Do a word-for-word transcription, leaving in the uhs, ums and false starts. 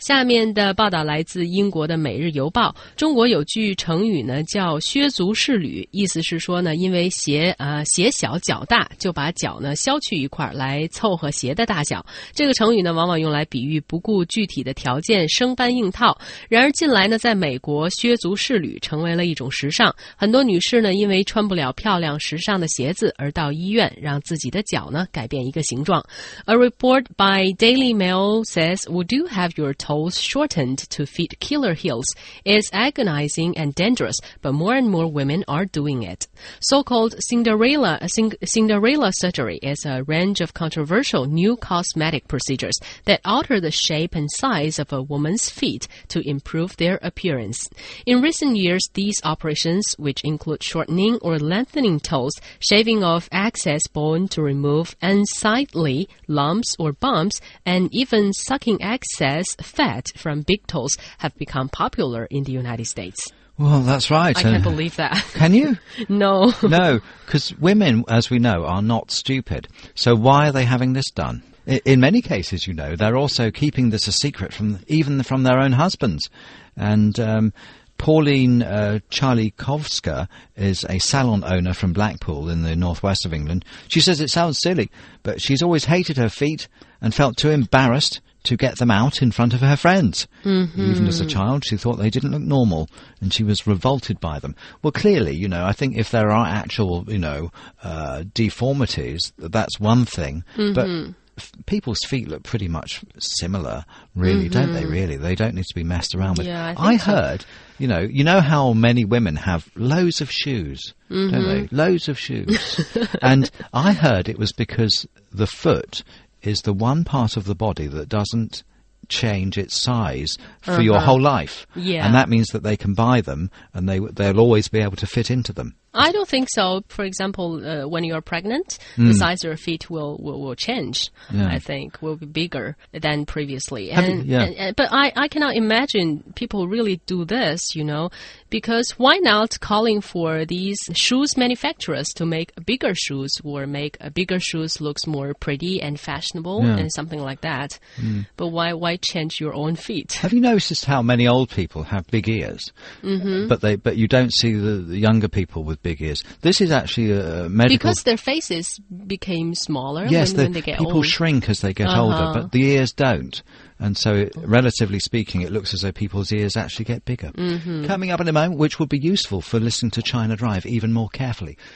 下面的报道来自英国的《每日邮报》。中国有句成语呢，叫削足适履，意思是说呢，因为鞋呃鞋小脚大，就把脚呢削去一块来凑合鞋的大小。这个成语呢，往往用来比喻不顾具体的条件生搬硬套。然而近来呢，在美国削足适履成为了一种时尚，很多女士呢，因为穿不了漂亮时尚的鞋子而到医院让自己的脚呢改变一个形状。A report by Daily Mail says, would you have your toes shortened to fit killer heels? It's agonizing and dangerous, but more and more women are doing it. So-called Cinderella, Cinderella surgery is a range of controversial new cosmetic procedures that alter the shape and size of a woman's feet to improve their appearance. In recent years, these operations, which include shortening or lengthening toes, shaving off excess bone to remove unsightly lumps or bumps, and even sucking excess fat from big toes, have become popular in the United States. Well, that's right. I can't uh, believe that. Can you? No. No, because women, as we know, are not stupid. So why are they having this done? In many cases, you know, they're also keeping this a secret from even from their own husbands. And um, Pauline uh, Charlikovska is a salon owner from Blackpool in the northwest of England. She says it sounds silly, but she's always hated her feet and felt too embarrassed to get them out in front of her friends. Mm-hmm. Even as a child, she thought they didn't look normal, and she was revolted by them. Well, clearly, you know, I think if there are actual, you know, uh, deformities, that's one thing. Mm-hmm. But f- people's feet look pretty much similar, really, mm-hmm. don't they, really? They don't need to be messed around with. Yeah, I, think I so. heard, you know, you know how many women have loads of shoes, mm-hmm. don't they? Loads of shoes. And I heard it was because the foot is the one part of the body that doesn't change its size for uh-huh. your whole life. Yeah. And that means that they can buy them and they, they'll always be able to fit into them. I don't think so. For example, uh, when you're pregnant, mm. the size of your feet will, will, will change, yeah. I think, will be bigger than previously. And, you, yeah. and, and, but I, I cannot imagine people really do this, you know, because why not calling for these shoes manufacturers to make bigger shoes or make a bigger shoes looks more pretty and fashionable yeah. and something like that. Mm. But why why change your own feet? Have you noticed how many old people have big ears? Mm-hmm. But they but you don't see the, the younger people with big ears. This is actually a medical... Because their faces became smaller yes, when, the, when they get people old. shrink as they get uh-huh. older, but the ears don't. And so, it, relatively speaking, it looks as though people's ears actually get bigger. Mm-hmm. Coming up in a moment, which will be useful for listening to China Drive even more carefully.